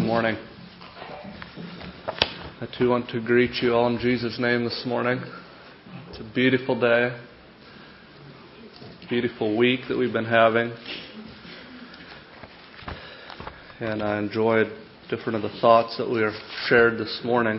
morning. I too want to greet you all in Jesus' name this morning. It's a beautiful day. It's a beautiful week that we've been having. And I enjoyed different of the thoughts that we shared this morning.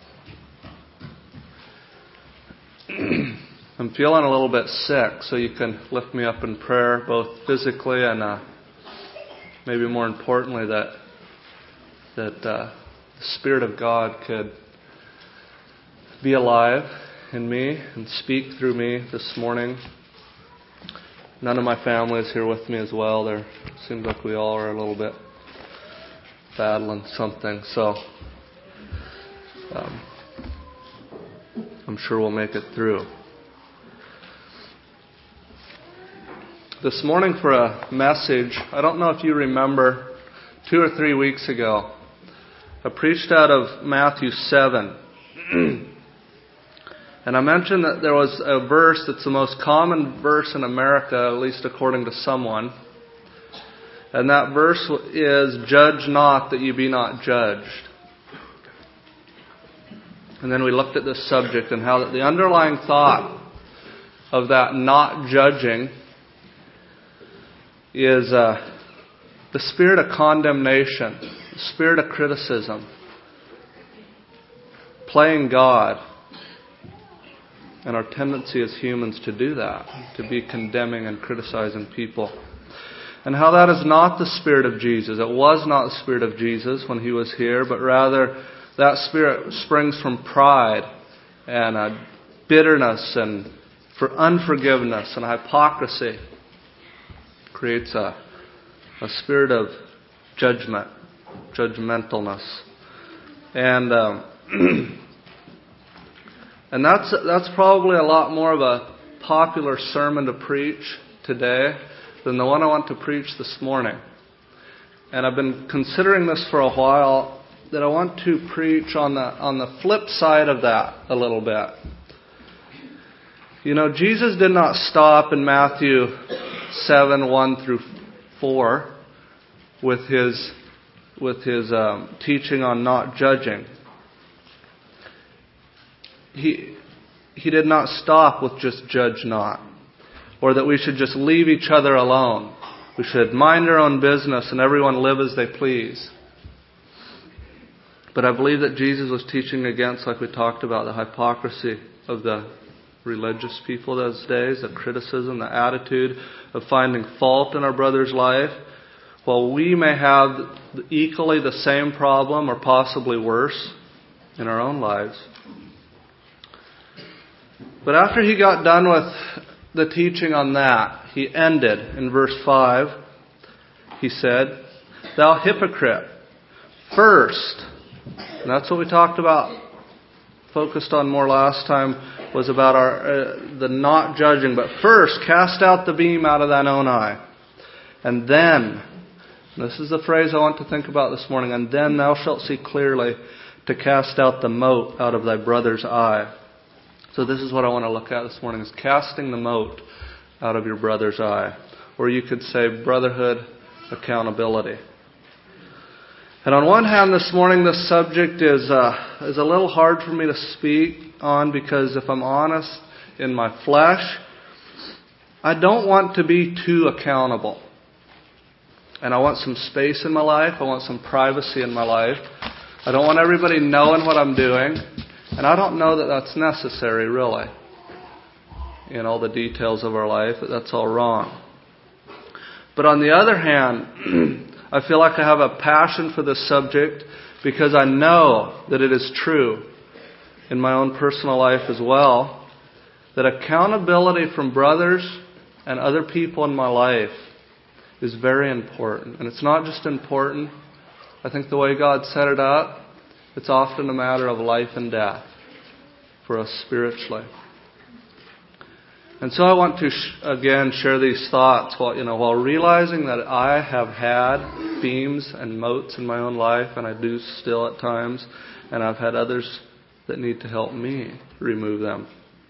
I'm feeling a little bit sick, so you can lift me up in prayer, both physically and maybe more importantly that the Spirit of God could be alive in me and speak through me this morning. None of my family is here with me as well. There seems like we all are a little bit battling something, so I'm sure we'll make it through. This morning for a message, I don't know if you remember, 2 or 3 weeks ago, I preached out of Matthew 7. And I mentioned that there was a verse that's the most common verse in America, at least according to someone. And that verse is, "Judge not that you be not judged." And then we looked at this subject and how that the underlying thought of that not judging is the spirit of condemnation, the spirit of criticism, playing God, and our tendency as humans to do that, to be condemning and criticizing people. And how that is not the Spirit of Jesus. It was not the Spirit of Jesus when He was here, but rather that spirit springs from pride and bitterness and for unforgiveness and hypocrisy. Creates a spirit of judgment, judgmentalness. And and that's probably a lot more of a popular sermon to preach today than the one I want to preach this morning. And I've been considering this for a while, that I want to preach on the flip side of that a little bit. You know, Jesus did not stop in Matthew 7, 1 through 4 with his teaching on not judging. He did not stop with just judge not, or that we should just leave each other alone. We should mind our own business and everyone live as they please. But I believe that Jesus was teaching against, like we talked about, the hypocrisy of the religious people those days, the criticism, the attitude of finding fault in our brother's life, while we may have equally the same problem or possibly worse in our own lives. But after he got done with the teaching on that, he ended in verse 5. He said, "Thou hypocrite, first," and that's what we talked about, focused on more last time, was about the not judging. "But first, cast out the beam out of thine own eye. And then," this is the phrase I want to think about this morning, "and then thou shalt see clearly to cast out the mote out of thy brother's eye." So this is what I want to look at this morning, is casting the mote out of your brother's eye. Or you could say brotherhood accountability. And on one hand this morning, this subject is a little hard for me to speak on, because if I'm honest, in my flesh, I don't want to be too accountable. And I want some space in my life. I want some privacy in my life. I don't want everybody knowing what I'm doing. And I don't know that that's necessary, really. In all the details of our life, that's all wrong. But on the other hand, I feel like I have a passion for this subject because I know that it is true in my own personal life as well, that accountability from brothers and other people in my life is very important. And it's not just important. I think the way God set it up, it's often a matter of life and death for us spiritually. And so I want to again share these thoughts while realizing that I have had beams and motes in my own life, and I do still at times, and I've had others that need to help me remove them.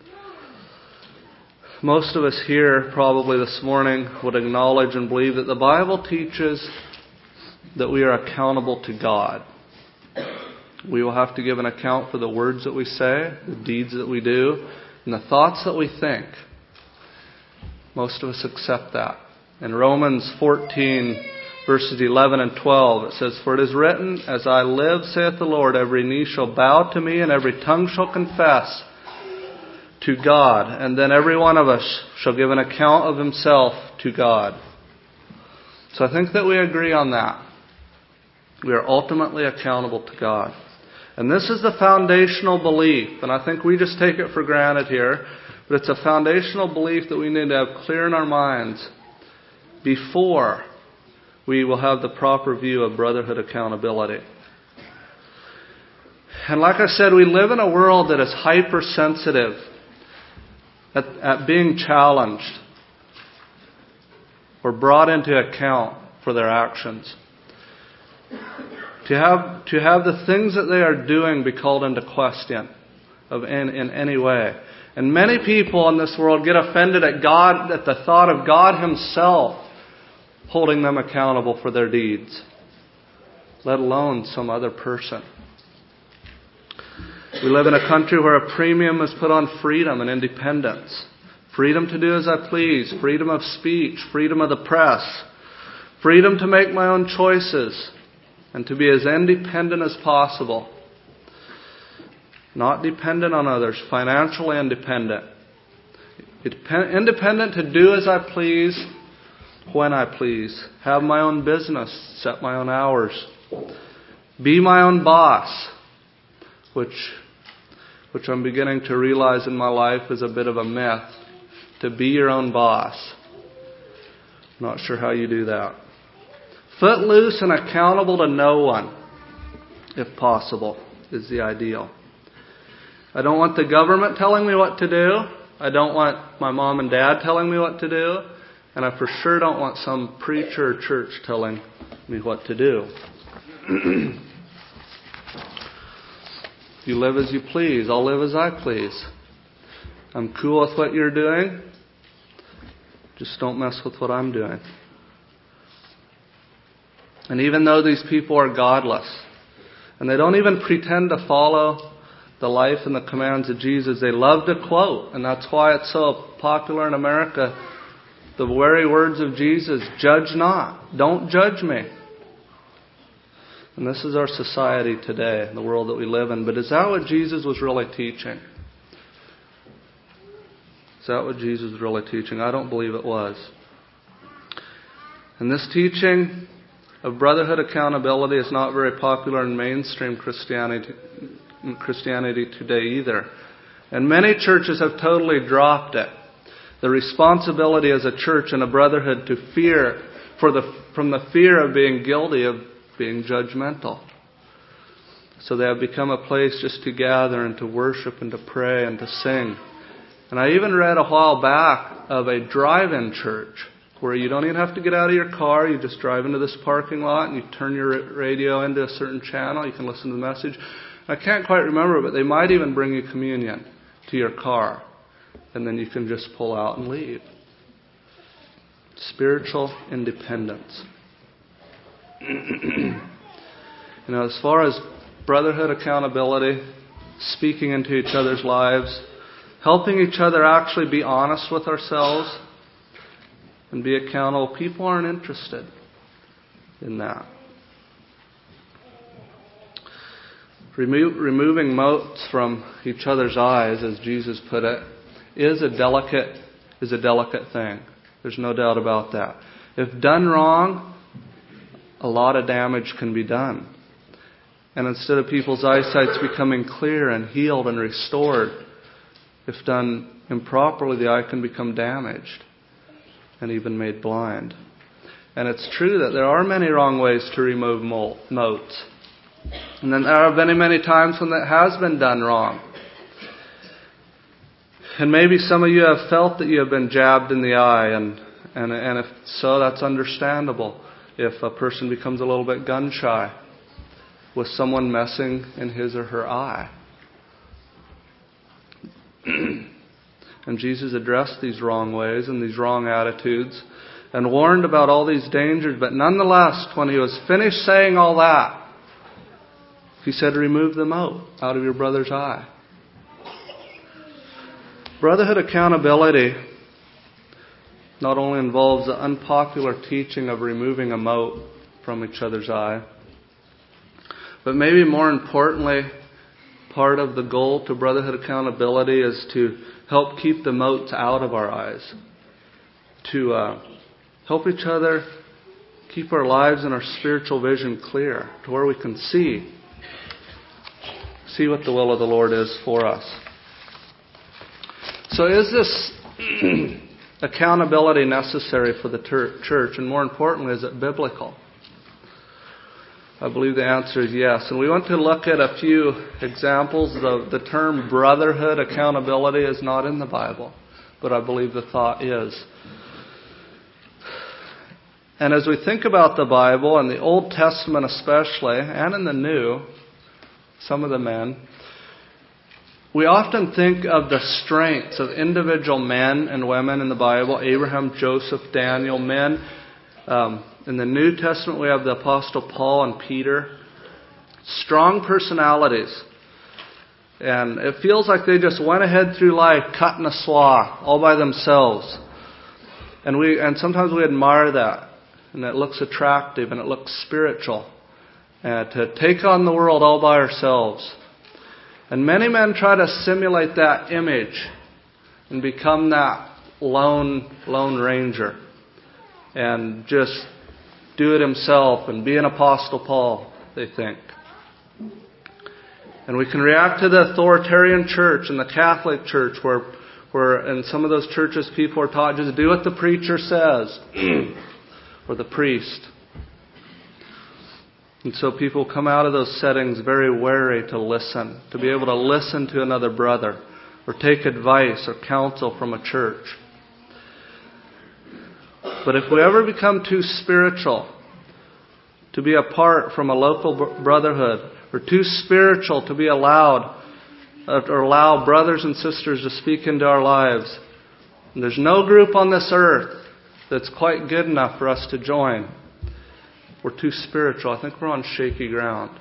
Most of us here probably this morning would acknowledge and believe that the Bible teaches that we are accountable to God. We will have to give an account for the words that we say, the deeds that we do, and the thoughts that we think. Most of us accept that. In Romans 14, verses 11 and 12, it says, "For it is written, As I live, saith the Lord, every knee shall bow to me, and every tongue shall confess to God. And then every one of us shall give an account of himself to God." So I think that we agree on that. We are ultimately accountable to God. And this is the foundational belief, and I think we just take it for granted here, but it's a foundational belief that we need to have clear in our minds before we will have the proper view of brotherhood accountability. And like I said, we live in a world that is hypersensitive at being challenged or brought into account for their actions. To have the things that they are doing be called into question in any way. And many people in this world get offended at God, at the thought of God Himself holding them accountable for their deeds, let alone some other person. We live in a country where a premium is put on freedom and independence. Freedom to do as I please, freedom of speech, freedom of the press, freedom to make my own choices, and to be as independent as possible. Not dependent on others, financially independent. Independent to do as I please, when I please. Have my own business, set my own hours. Be my own boss, which I'm beginning to realize in my life is a bit of a myth. To be your own boss. Not sure how you do that. Footloose and accountable to no one, if possible, is the ideal. I don't want the government telling me what to do. I don't want my mom and dad telling me what to do. And I for sure don't want some preacher or church telling me what to do. You live as you please. I'll live as I please. I'm cool with what you're doing. Just don't mess with what I'm doing. And even though these people are godless, and they don't even pretend to follow the life and the commands of Jesus, they love to quote. And that's why it's so popular in America. The very words of Jesus, "Judge not. Don't judge me." And this is our society today, the world that we live in. But is that what Jesus was really teaching? Is that what Jesus was really teaching? I don't believe it was. And this teaching of brotherhood accountability is not very popular in mainstream Christianity today either. And many churches have totally dropped it. The responsibility as a church and a brotherhood to fear from the fear of being guilty of being judgmental. So they have become a place just to gather and to worship and to pray and to sing. And I even read a while back of a drive-in church where you don't even have to get out of your car. You just drive into this parking lot and you turn your radio into a certain channel. You can listen to the message. I can't quite remember, but they might even bring you communion to your car. And then you can just pull out and leave. Spiritual independence. As far as brotherhood accountability, speaking into each other's lives, helping each other actually be honest with ourselves and be accountable, people aren't interested in that. Removing motes from each other's eyes, as Jesus put it, is a delicate thing. There's no doubt about that. If done wrong, a lot of damage can be done. And instead of people's eyesight becoming clear and healed and restored, if done improperly, the eye can become damaged and even made blind. And it's true that there are many wrong ways to remove motes. And then there have been many times when that has been done wrong. And maybe some of you have felt that you have been jabbed in the eye, and if so, that's understandable. If a person becomes a little bit gun shy with someone messing in his or her eye. And Jesus addressed these wrong ways and these wrong attitudes and warned about all these dangers. But nonetheless, when he was finished saying all that, he said, remove the mote out of your brother's eye. Brotherhood accountability not only involves the unpopular teaching of removing a mote from each other's eye, but maybe more importantly, part of the goal to brotherhood accountability is to help keep the motes out of our eyes. To help each other keep our lives and our spiritual vision clear to where we can see what the will of the Lord is for us. So is this accountability necessary for the church? And more importantly, is it biblical? I believe the answer is yes. And we want to look at a few examples. The term brotherhood accountability is not in the Bible, but I believe the thought is. And as we think about the Bible, and the Old Testament especially, and in the New, some of the men, we often think of the strengths of individual men and women in the Bible, Abraham, Joseph, Daniel, men. In the New Testament we have the Apostle Paul and Peter. Strong personalities. And it feels like they just went ahead through life cutting a swath all by themselves. And sometimes we admire that. And it looks attractive and it looks spiritual. To take on the world all by ourselves. And many men try to simulate that image and become that lone ranger. And just do it himself and be an Apostle Paul, they think. And we can react to the authoritarian church and the Catholic Church where in some of those churches people are taught just do what the preacher says or the priest. And so people come out of those settings very wary to listen, to be able to listen to another brother or take advice or counsel from a church. But if we ever become too spiritual to be apart from a local brotherhood, or too spiritual to be allowed or allow brothers and sisters to speak into our lives, and there's no group on this earth that's quite good enough for us to join. We're too spiritual. I think we're on shaky ground.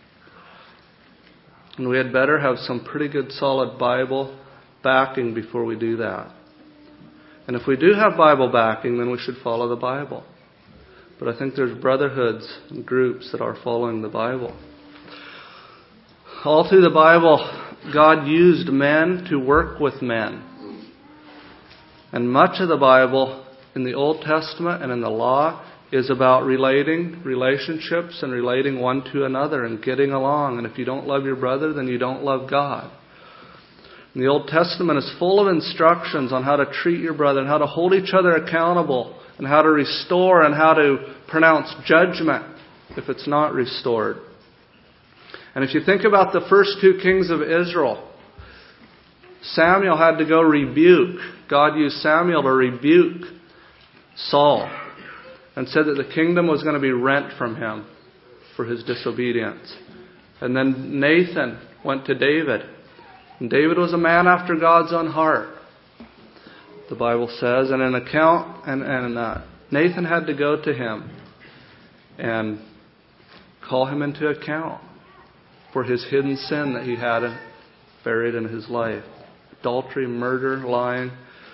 And we had better have some pretty good solid Bible backing before we do that. And if we do have Bible backing, then we should follow the Bible. But I think there's brotherhoods and groups that are following the Bible. All through the Bible, God used men to work with men. And much of the Bible in the Old Testament and in the Law is about relationships and relating one to another and getting along. And if you don't love your brother, then you don't love God. And the Old Testament is full of instructions on how to treat your brother and how to hold each other accountable and how to restore and how to pronounce judgment if it's not restored. And if you think about the first two kings of Israel, Samuel had to go rebuke. God used Samuel to rebuke Saul and said that the kingdom was going to be rent from him for his disobedience. And then Nathan went to David. And David was a man after God's own heart, the Bible says. And Nathan had to go to him and call him into account for his hidden sin that he had buried in his life. Adultery, murder, lying.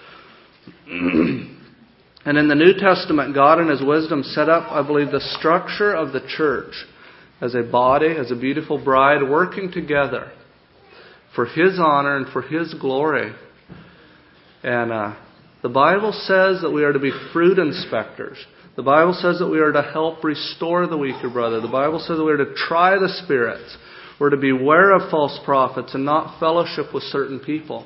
And in the New Testament, God in His wisdom set up, I believe, the structure of the church as a body, as a beautiful bride, working together for His honor and for His glory. And the Bible says that we are to be fruit inspectors. The Bible says that we are to help restore the weaker brother. The Bible says that we are to try the spirits. We're to beware of false prophets and not fellowship with certain people.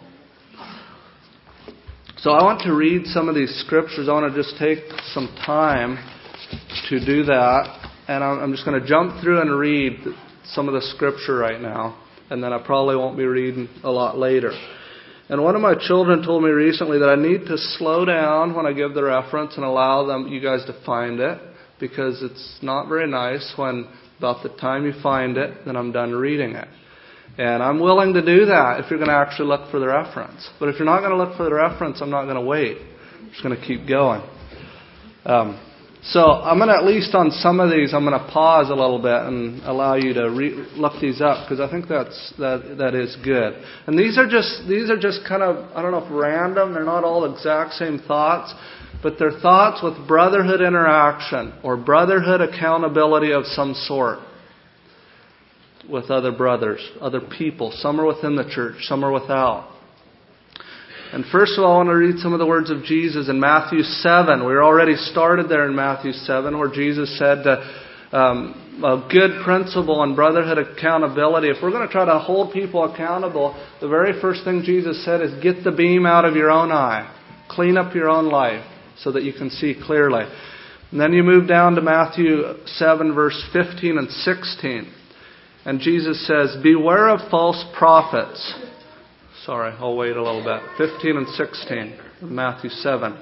So I want to read some of these scriptures. I want to just take some time to do that. And I'm just going to jump through and read some of the scripture right now. And then I probably won't be reading a lot later. And one of my children told me recently that I need to slow down when I give the reference and allow you guys to find it. Because it's not very nice when about the time you find it, then I'm done reading it. And I'm willing to do that if you're going to actually look for the reference. But if you're not going to look for the reference, I'm not going to wait. I'm just going to keep going. So I'm going to, at least on some of these, I'm going to pause a little bit and allow you to look these up, because I think that is good. And these are just kind of, I don't know if random, they're not all exact same thoughts, but they're thoughts with brotherhood interaction or brotherhood accountability of some sort with other brothers, other people. Some are within the church, some are without. And first of all, I want to read some of the words of Jesus in Matthew 7. We're already started there in Matthew 7, where Jesus said a good principle on brotherhood accountability. If we're going to try to hold people accountable, the very first thing Jesus said is get the beam out of your own eye. Clean up your own life so that you can see clearly. And then you move down to Matthew 7, verse 15 and 16. And Jesus says, beware of false prophets. Sorry, I'll wait a little bit. 15 and 16 of Matthew 7.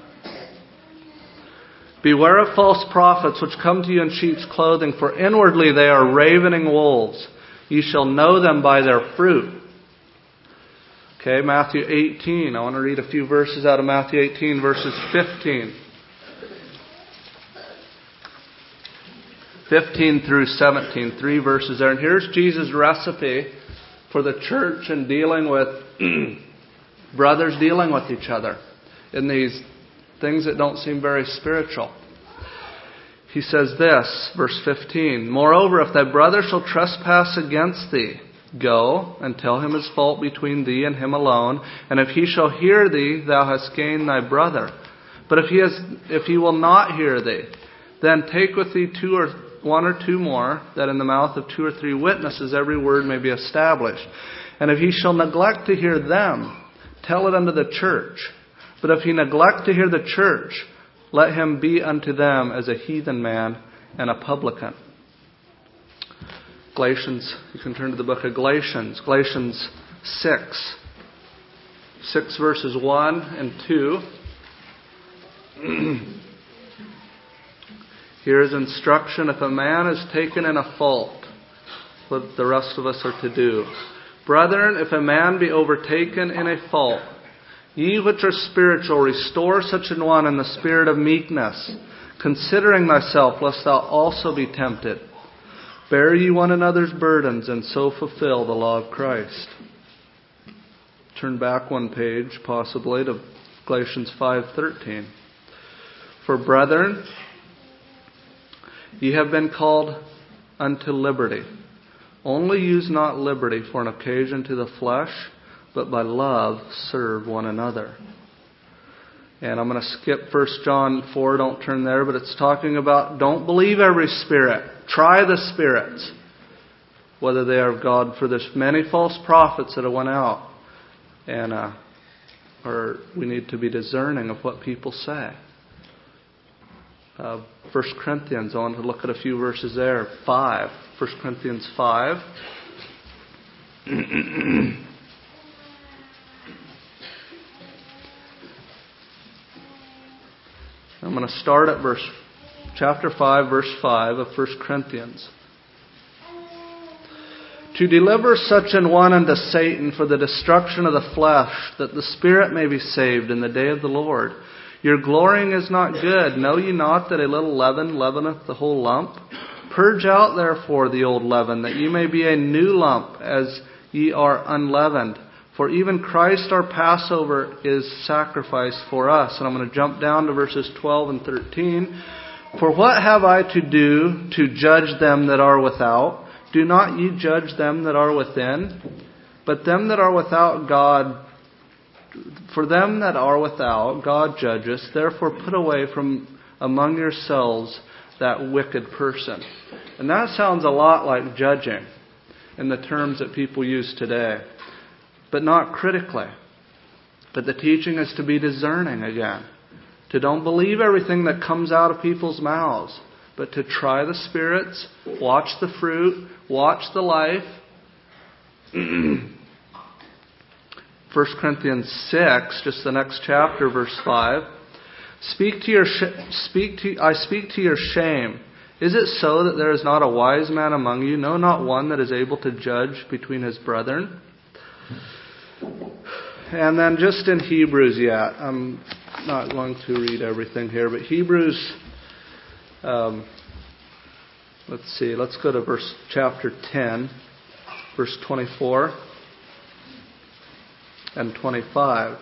Beware of false prophets which come to you in sheep's clothing, for inwardly they are ravening wolves. You shall know them by their fruit. Okay, Matthew 18. I want to read a few verses out of Matthew 18, verses 15. 15 through 17, 3 verses there. And here's Jesus' recipe for the church in dealing with brothers dealing with each other in these things that don't seem very spiritual. He says this, verse 15, moreover, if thy brother shall trespass against thee, go and tell him his fault between thee and him alone. And if he shall hear thee, thou hast gained thy brother. But if he will not hear thee, then take with thee one or two more, that in the mouth of 2 or 3 witnesses every word may be established. And if he shall neglect to hear them, tell it unto the church. But if he neglect to hear the church, let him be unto them as a heathen man and a publican. Galatians, you can turn to the book of Galatians. Galatians 6 verses 1 and 2. Here is instruction. If a man is taken in a fault, what the rest of us are to do. Brethren, if a man be overtaken in a fault, ye which are spiritual, restore such an one in the spirit of meekness, considering thyself, lest thou also be tempted. Bear ye one another's burdens, and so fulfill the law of Christ. Turn back one page, possibly, to Galatians 5:13. For brethren, ye have been called unto liberty. Only use not liberty for an occasion to the flesh, but by love serve one another. And I'm going to skip 1 John 4, don't turn there, but it's talking about don't believe every spirit. Try the spirits, whether they are of God, for there's many false prophets that have went out. And or we need to be discerning of what people say. 1 Corinthians, I want to look at a few verses there. 5. 1 Corinthians 5. I'm going to start at chapter 5, verse 5 of 1 Corinthians. To deliver such an one unto Satan for the destruction of the flesh, that the spirit may be saved in the day of the Lord. Your glorying is not good. Know ye not that a little leaven leaveneth the whole lump? Purge out therefore the old leaven, that ye may be a new lump, as ye are unleavened. For even Christ our Passover is sacrificed for us. And I'm going to jump down to verses 12 and 13. For what have I to do to judge them that are without? Do not ye judge them that are within? But them that are without God... For them that are without, God judgeth. Therefore put away from among yourselves that wicked person. And that sounds a lot like judging in the terms that people use today. But not critically. But the teaching is to be discerning again. To don't believe everything that comes out of people's mouths. But to try the spirits, watch the fruit, watch the life. 1 Corinthians 6, just the next chapter, verse 5. I speak to your shame. Is it so that there is not a wise man among you? No, not one that is able to judge between his brethren. And then just in Hebrews yet. I'm not going to read everything here, but Hebrews Let's see. Let's go to chapter 10, verse 24 and 25.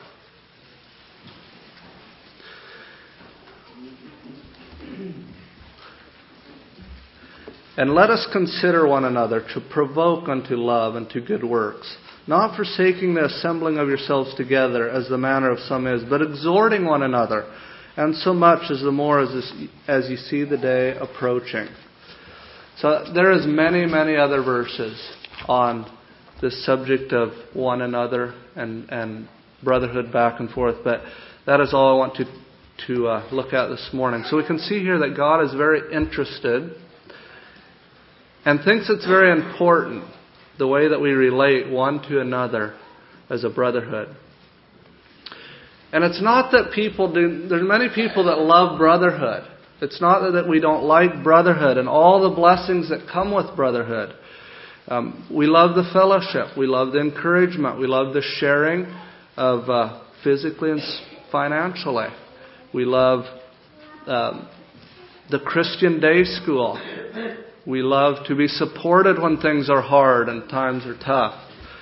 And let us consider one another to provoke unto love and to good works, not forsaking the assembling of yourselves together, as the manner of some is, but exhorting one another, and so much as the more as you see the day approaching. So there is many, many other verses on this subject of one another and brotherhood back and forth, but that is all I want to look at this morning. So we can see here that God is very interested and thinks it's very important the way that we relate one to another as a brotherhood. And it's not that there's many people that love brotherhood. It's not that we don't like brotherhood and all the blessings that come with brotherhood. We love the fellowship. We love the encouragement. We love the sharing of physically and financially. We love the Christian day school. We love to be supported when things are hard and times are tough.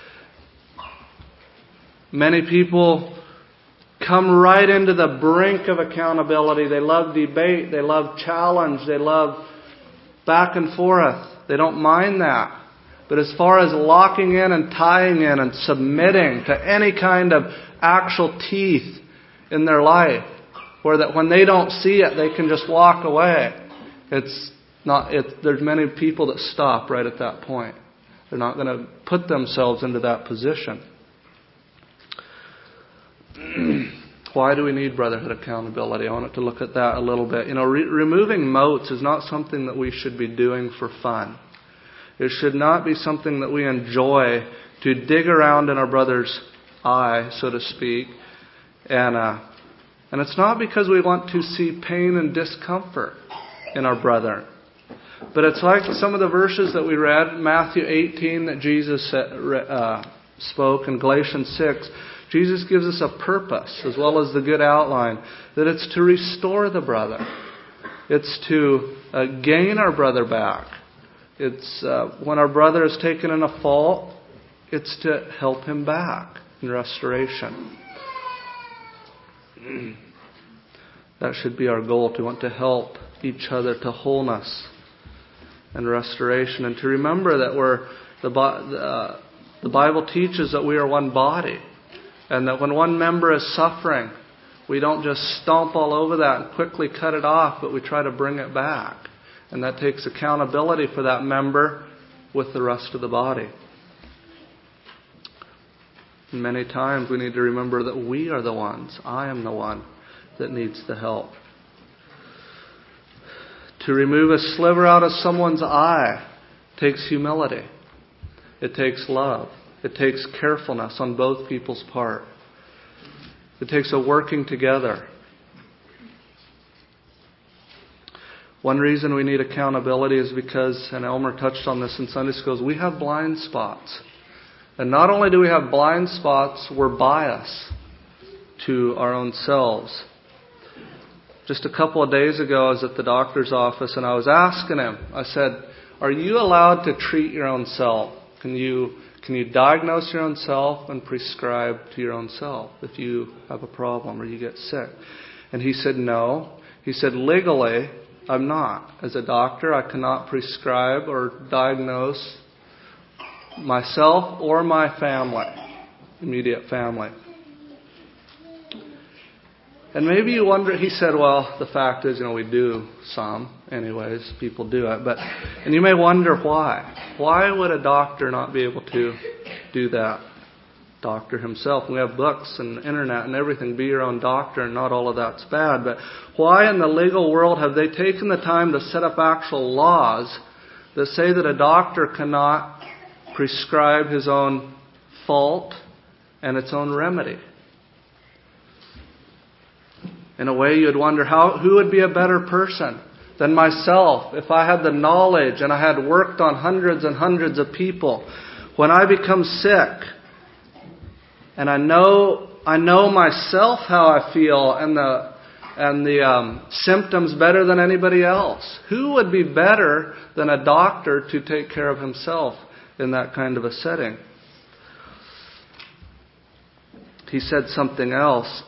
Many people come right into the brink of accountability. They love debate. They love challenge. They love back and forth. They don't mind that. But as far as locking in and tying in and submitting to any kind of actual teeth in their life, where that when they don't see it, they can just walk away. There's many people that stop right at that point. They're not going to put themselves into that position. Why do we need brotherhood accountability? I wanted to look at that a little bit. Removing motes is not something that we should be doing for fun. It should not be something that we enjoy to dig around in our brother's eye, so to speak. And it's not because we want to see pain and discomfort in our brother. But it's like some of the verses that we read, Matthew 18 that Jesus spoke, and Galatians 6. Jesus gives us a purpose as well as the good outline, that it's to restore the brother. It's to gain our brother back. It's when our brother is taken in a fault, it's to help him back in restoration. That should be our goal, to want to help each other to wholeness and restoration, and to remember that the Bible teaches that we are one body, and that when one member is suffering, we don't just stomp all over that and quickly cut it off, but we try to bring it back. And that takes accountability for that member with the rest of the body. And many times we need to remember that we are the ones, I am the one, that needs the help. To remove a sliver out of someone's eye takes humility. It takes love. It takes carefulness on both people's part. It takes a working together. One reason we need accountability is because, and Elmer touched on this in Sunday schools, we have blind spots. And not only do we have blind spots, we're biased to our own selves. Just a couple of days ago, I was at the doctor's office and I was asking him, I said, are you allowed to treat your own self? Can you diagnose your own self and prescribe to your own self if you have a problem or you get sick? And he said, no. He said, legally, I'm not. As a doctor, I cannot prescribe or diagnose myself or my family, immediate family. And maybe you wonder, he said, well, the fact is, we do some. Anyways, people do it. And you may wonder why. Why would a doctor not be able to do that? Doctor himself. We have books and internet and everything. Be your own doctor, and not all of that's bad. But why in the legal world have they taken the time to set up actual laws that say that a doctor cannot prescribe his own fault and its own remedy? In a way, you'd wonder who would be a better person than myself if I had the knowledge and I had worked on hundreds and hundreds of people. When I become sick and I know myself how I feel and and the symptoms better than anybody else. Who would be better than a doctor to take care of himself in that kind of a setting? He said something else.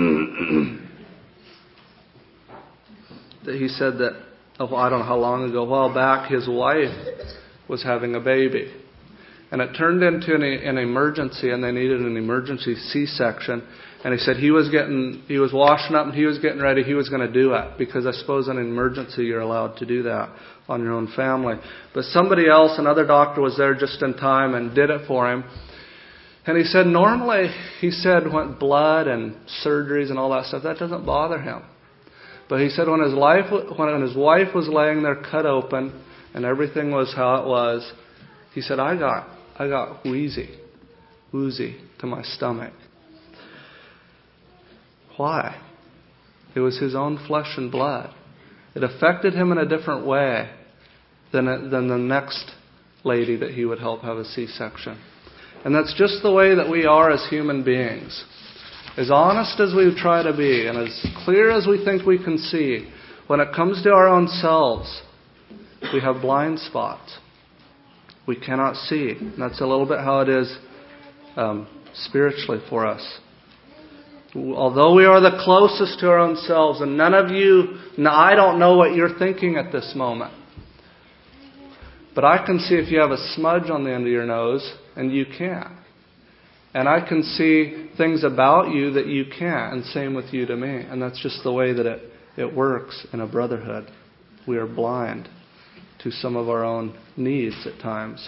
He said that, I don't know how long ago, a while back, his wife was having a baby. And it turned into an emergency, and they needed an emergency C-section. And he said he was washing up and he was getting ready. He was going to do it, because I suppose in an emergency you're allowed to do that on your own family. But somebody else, another doctor, was there just in time and did it for him. And he said normally, when blood and surgeries and all that stuff, that doesn't bother him. But he said when his wife was laying there cut open and everything was how it was, he said, I got woozy to my stomach. Why? It was his own flesh and blood. It affected him in a different way than the next lady that he would help have a C-section. And that's just the way that we are as human beings. As honest as we try to be, and as clear as we think we can see, when it comes to our own selves, we have blind spots. We cannot see. And that's a little bit how it is spiritually for us. Although we are the closest to our own selves, and none of you, I don't know what you're thinking at this moment. But I can see if you have a smudge on the end of your nose, and you can't. And I can see things about you that you can't, and same with you to me. And that's just the way that it works in a brotherhood. We are blind to some of our own needs at times.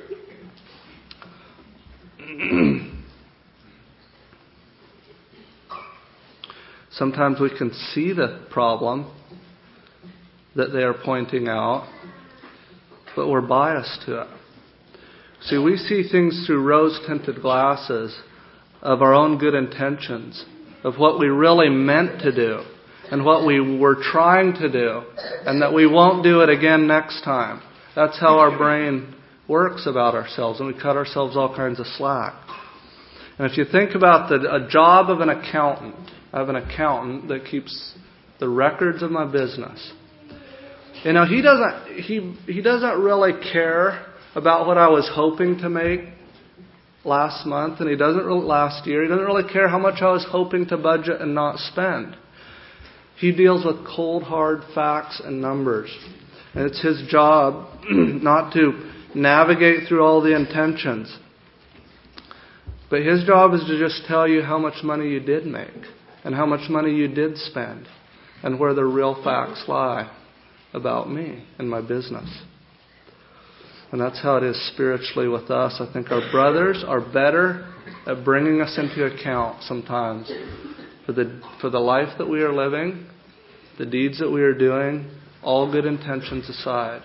Sometimes we can see the problem that they are pointing out, but we're biased to it. See, we see things through rose-tinted glasses of our own good intentions, of what we really meant to do, and what we were trying to do, and that we won't do it again next time. That's how our brain works about ourselves, and we cut ourselves all kinds of slack. And if you think about a job of an accountant, I have an accountant that keeps the records of my business. You know, he doesn't really care about what I was hoping to make last month, and last year. He doesn't really care how much I was hoping to budget and not spend. He deals with cold, hard facts and numbers. And it's his job not to navigate through all the intentions. But his job is to just tell you how much money you did make, and how much money you did spend, and where the real facts lie about me and my business. And that's how it is spiritually with us. I think our brothers are better at bringing us into account sometimes for the life that we are living, the deeds that we are doing, all good intentions aside.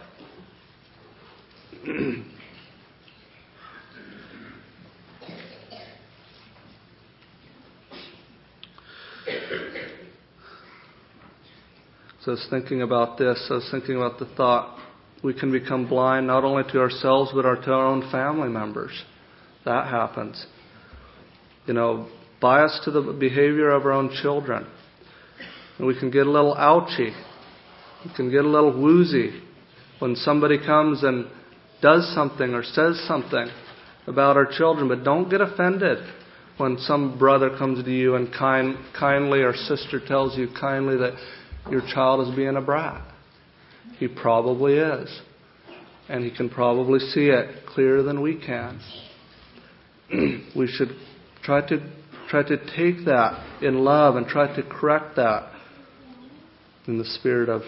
So I was thinking about this. I was thinking about the thought we can become blind not only to ourselves but to our own family members. That happens. Biased to the behavior of our own children. And we can get a little ouchy. We can get a little woozy when somebody comes and does something or says something about our children. But don't get offended when some brother comes to you and kindly, or sister tells you kindly that your child is being a brat. He probably is. And he can probably see it clearer than we can. We should try to take that in love and try to correct that in the spirit of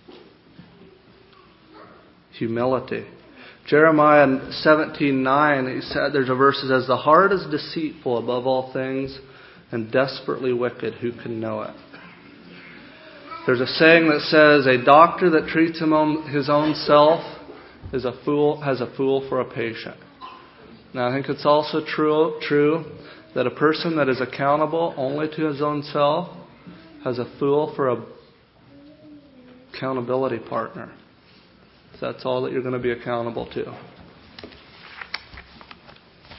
humility. Jeremiah 17:9, he said, there's a verse that says, "The heart is deceitful above all things and desperately wicked. Who can know it?" There's a saying that says, "A doctor that treats his own self has a fool for a patient." Now, I think it's also true that a person that is accountable only to his own self has a fool for a accountability partner. That's all that you're going to be accountable to.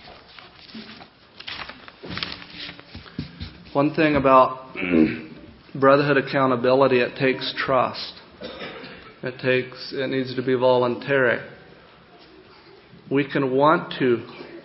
One thing about brotherhood accountability, it takes trust. It needs to be voluntary. We can want to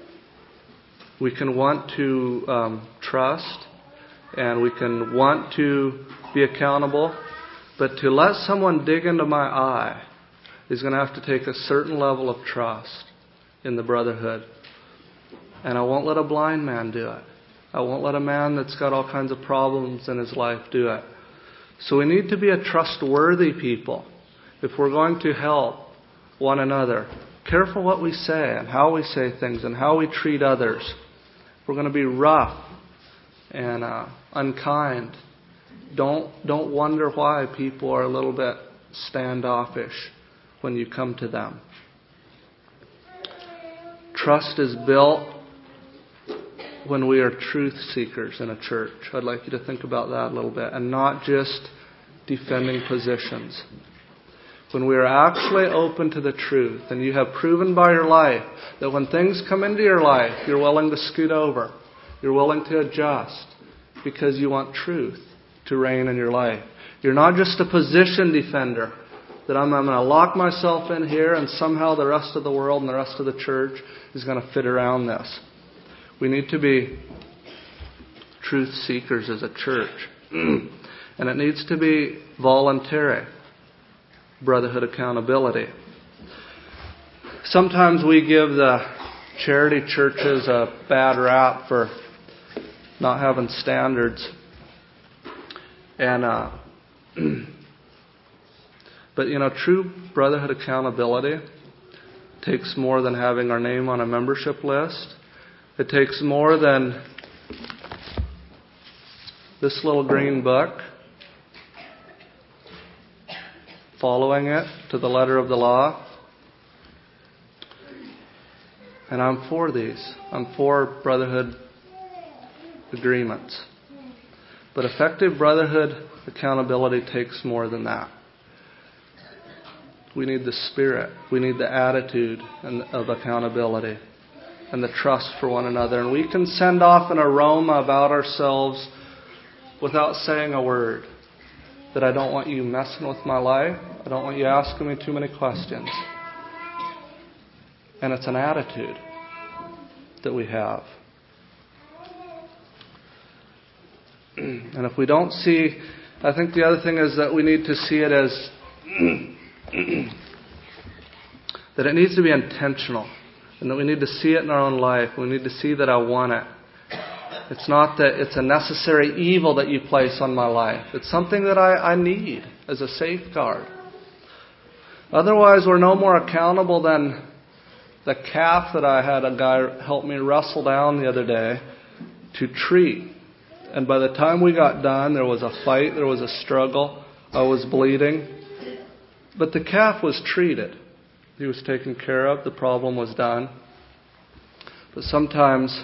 trust, and we can want to be accountable, but to let someone dig into my eye is going to have to take a certain level of trust in the brotherhood. And I won't let a blind man do it. I won't let a man that's got all kinds of problems in his life do it. So we need to be a trustworthy people if we're going to help one another. Careful what we say and how we say things and how we treat others. If we're going to be rough and unkind, don't wonder why people are a little bit standoffish when you come to them. Trust is built when we are truth seekers in a church. I'd like you to think about that a little bit, and not just defending positions. When we are actually open to the truth, and you have proven by your life that when things come into your life, you're willing to scoot over. You're willing to adjust because you want truth to reign in your life. You're not just a position defender, that I'm going to lock myself in here and somehow the rest of the world and the rest of the church is going to fit around this. We need to be truth seekers as a church. And it needs to be voluntary. Brotherhood accountability. Sometimes we give the charity churches a bad rap for not having standards. But true brotherhood accountability takes more than having our name on a membership list. It takes more than this little green book, following it to the letter of the law. And I'm for these. I'm for brotherhood agreements. But effective brotherhood accountability takes more than that. We need the spirit. We need the attitude of accountability and the trust for one another. And we can send off an aroma about ourselves without saying a word. That I don't want you messing with my life. I don't want you asking me too many questions. And it's an attitude that we have. And if we don't see, I think the other thing is that we need to see it as that it needs to be intentional. And that we need to see it in our own life. We need to see that I want it. It's not that it's a necessary evil that you place on my life. It's something that I need as a safeguard. Otherwise, we're no more accountable than the calf that I had a guy help me wrestle down the other day to treat. And by the time we got done, there was a fight, there was a struggle, I was bleeding. But the calf was treated. He was taken care of, the problem was done. But sometimes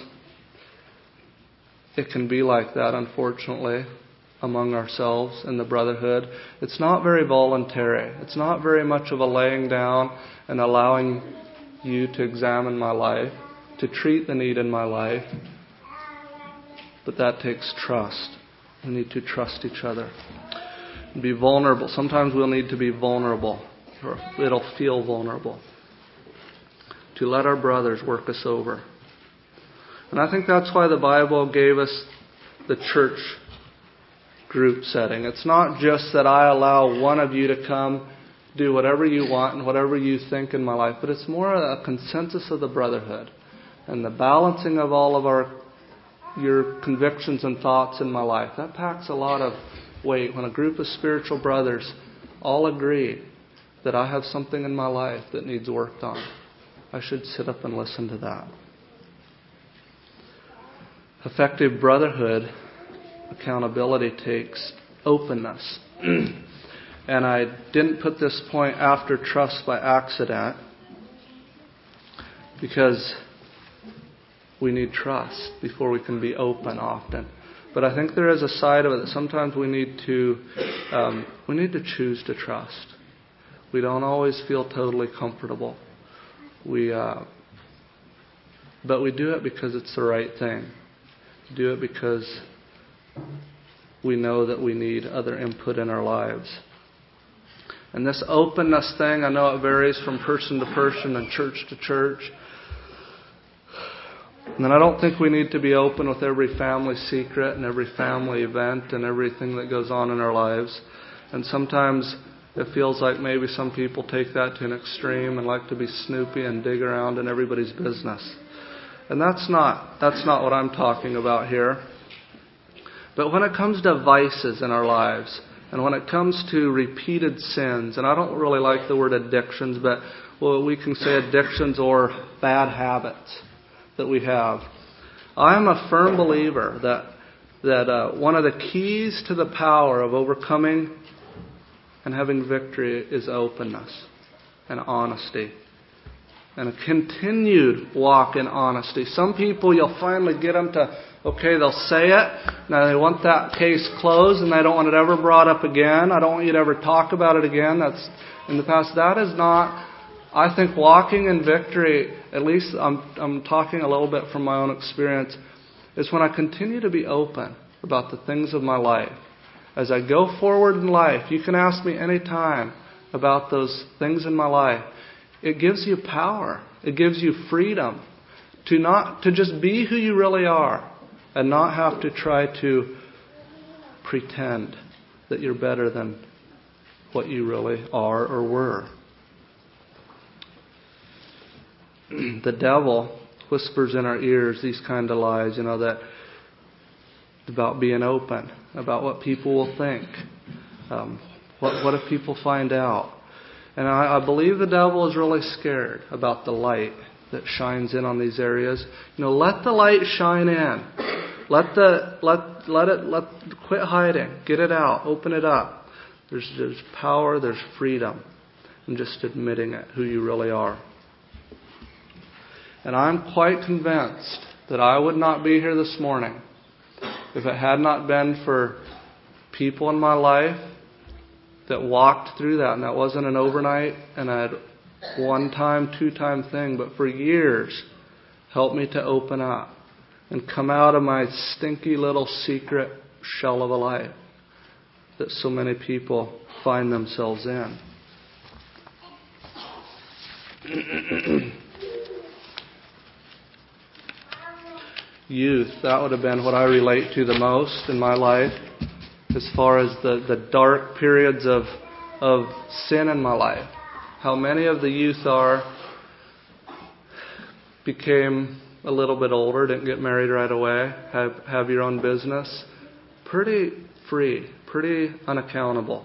it can be like that, unfortunately, among ourselves in the brotherhood. It's not very voluntary. It's not very much of a laying down and allowing you to examine my life, to treat the need in my life. But that takes trust. We need to trust each other. And be vulnerable. Sometimes we'll need to be vulnerable, or it'll feel vulnerable. To let our brothers work us over. And I think that's why the Bible gave us the church group setting. It's not just that I allow one of you to come do whatever you want and whatever you think in my life, but it's more a consensus of the brotherhood and the balancing of all of your convictions and thoughts in my life. That packs a lot of weight when a group of spiritual brothers all agree that I have something in my life that needs worked on. I should sit up and listen to that. Effective brotherhood accountability takes openness. And I didn't put this point after trust by accident, because we need trust before we can be open often. But I think there is a side of it that sometimes we need to choose to trust. We don't always feel totally comfortable. But we do it because it's the right thing. We do it because we know that we need other input in our lives. And this openness thing, I know it varies from person to person and church to church. And then I don't think we need to be open with every family secret and every family event and everything that goes on in our lives. And sometimes it feels like maybe some people take that to an extreme and like to be snoopy and dig around in everybody's business. And that's not what I'm talking about here. But when it comes to vices in our lives, and when it comes to repeated sins, and I don't really like the word addictions, but we can say addictions or bad habits that we have. I'm a firm believer that one of the keys to the power of overcoming and having victory is openness and honesty. And a continued walk in honesty. Some people, you'll finally get them to, okay, they'll say it. Now they want that case closed and they don't want it ever brought up again. I don't want you to ever talk about it again. That's in the past. That is not, I think, walking in victory, at least I'm talking a little bit from my own experience, is when I continue to be open about the things of my life. As I go forward in life, you can ask me any time about those things in my life. It gives you power. It gives you freedom to just be who you really are and not have to try to pretend that you're better than what you really are or were. The devil whispers in our ears these kind of lies, that about being open, about what people will think. What if people find out? And I believe the devil is really scared about the light that shines in on these areas. Let the light shine in. Let quit hiding. Get it out. Open it up. There's power. There's freedom in just admitting it, who you really are. And I'm quite convinced that I would not be here this morning if it had not been for people in my life that walked through that. And that wasn't an overnight and a one-time, two-time thing, but for years helped me to open up and come out of my stinky little secret shell of a life that so many people find themselves in. Youth, that would have been what I relate to the most in my life, as far as the dark periods of sin in my life. How many of the youth became a little bit older, didn't get married right away, have your own business, pretty free, pretty unaccountable.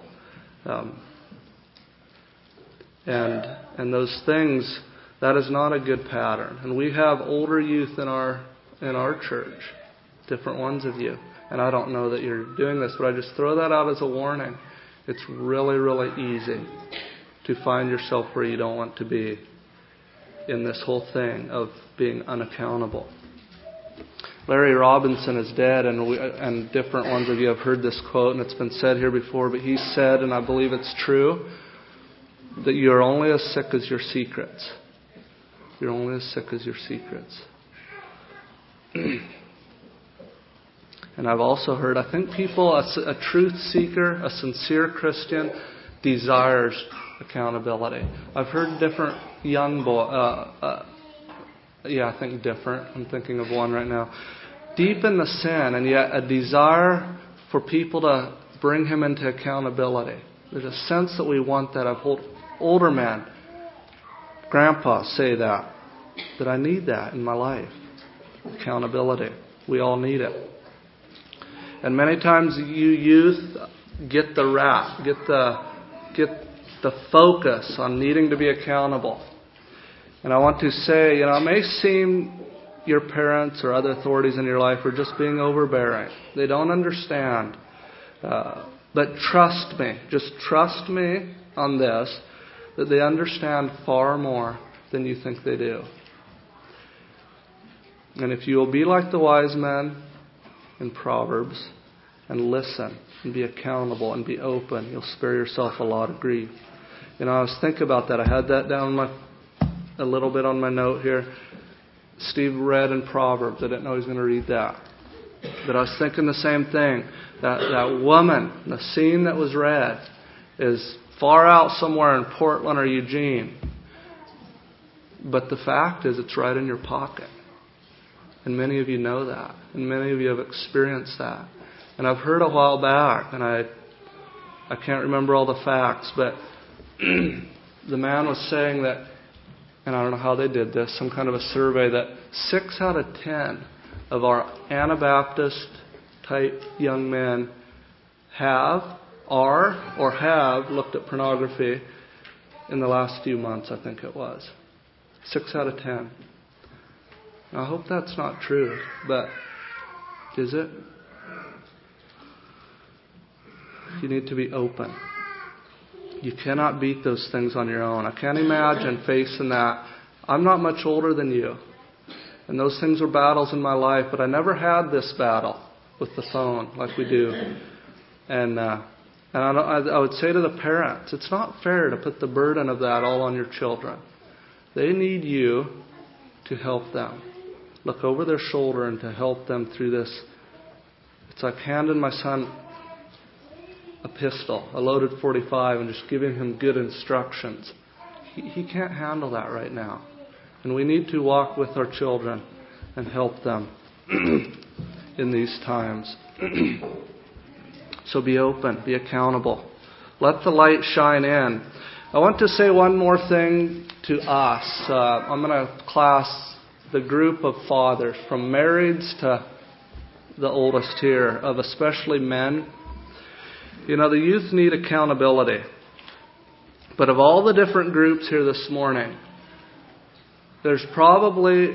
And those things, that is not a good pattern. And we have older youth in our church, different ones of you. And I don't know that you're doing this, but I just throw that out as a warning. It's really, really easy to find yourself where you don't want to be in this whole thing of being unaccountable. Larry Robinson is dead, and different ones of you have heard this quote, and it's been said here before, but he said, and I believe it's true, that you're only as sick as your secrets. You're only as sick as your secrets. And I've also heard, I think people, a truth seeker, a sincere Christian, desires accountability. I've heard different young boys, I think different. I'm thinking of one right now. Deep in the sin, and yet a desire for people to bring him into accountability. There's a sense that we want that. I've heard older men, grandpas say that I need that in my life. Accountability. We all need it. And many times you youth get the rap, get the focus on needing to be accountable. And I want to say, it may seem your parents or other authorities in your life are just being overbearing. They don't understand. But trust me, just trust me on this, that they understand far more than you think they do. And if you will be like the wise men in Proverbs and listen and be accountable and be open, you'll spare yourself a lot of grief. I was thinking about that. I had that down a little bit on my note here. Steve read in Proverbs. I didn't know he was going to read that. But I was thinking the same thing. That woman, the scene that was read, is far out somewhere in Portland or Eugene. But the fact is, it's right in your pocket. And many of you know that. And many of you have experienced that. And I've heard a while back, and I can't remember all the facts, but the man was saying that, and I don't know how they did this, some kind of a survey, that 6 out of 10 of our Anabaptist type young men have looked at pornography in the last few months, I think it was. 6 out of 10. Now, I hope that's not true, but is it? You need to be open. You cannot beat those things on your own. I can't imagine facing that. I'm not much older than you. And those things were battles in my life, but I never had this battle with the phone like we do. And I would say to the parents, it's not fair to put the burden of that all on your children. They need you to help them. Look over their shoulder and to help them through this. It's like handing my son a pistol, a loaded .45, and just giving him good instructions. He can't handle that right now. And we need to walk with our children and help them in these times. So be open, be accountable. Let the light shine in. I want to say one more thing to us. I'm going to class the group of fathers, from marrieds to the oldest here, of especially men. You know, the youth need accountability. But of all the different groups here this morning, there's probably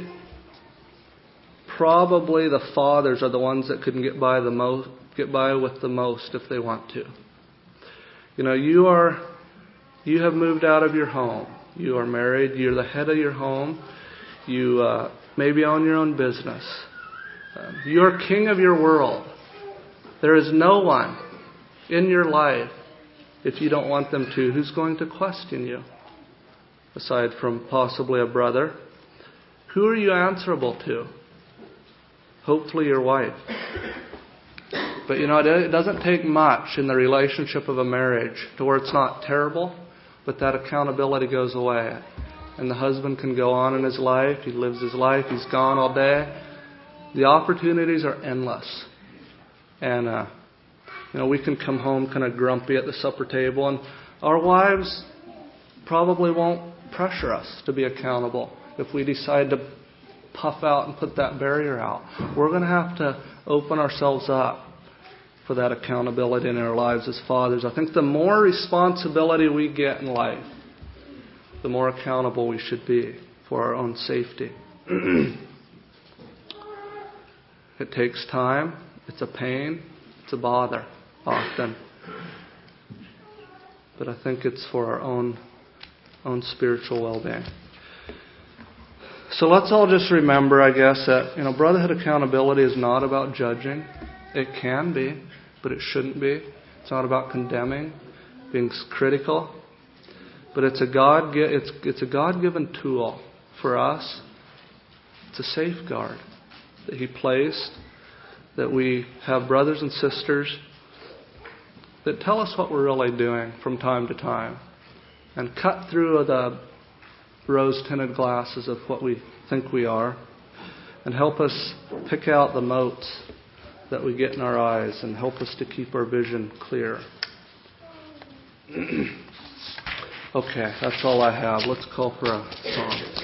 the fathers are the ones that can get by with the most if they want to. You know, you have moved out of your home. You are married. You're the head of your home. You maybe own your own business. You're king of your world. There is no one in your life, if you don't want them to, who's going to question you, aside from possibly a brother. Who are you answerable to? Hopefully your wife. But you know, it doesn't take much in the relationship of a marriage to where it's not terrible, but that accountability goes away. And the husband can go on in his life. He lives his life. He's gone all day. The opportunities are endless. And, you know, we can come home kind of grumpy at the supper table, and our wives probably won't pressure us to be accountable if we decide to puff out and put that barrier out. We're going to have to open ourselves up for that accountability in our lives as fathers. I think the more responsibility we get in life, the more accountable we should be for our own safety. It takes time. It's a pain. It's a bother often. But I think it's for our own spiritual well-being. So let's all just remember, I guess, that, you know, brotherhood accountability is not about judging. It can be, but it shouldn't be. It's not about condemning, being critical. But it's a God-given tool for us. It's a safeguard that He placed, that we have brothers and sisters that tell us what we're really doing from time to time and cut through the rose-tinted glasses of what we think we are and help us pick out the motes that we get in our eyes and help us to keep our vision clear. Okay, that's all I have. Let's call for a song.